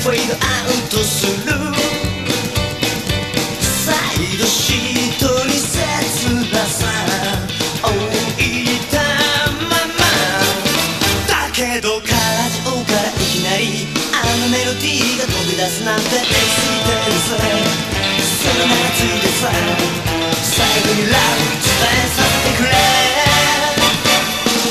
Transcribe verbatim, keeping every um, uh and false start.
フェイドアウトするサイドシートに切なさ置いたままだけどカラジオからいきなりあのメロディーが飛び出すなんてエステルさそのままついてさ最後にラブ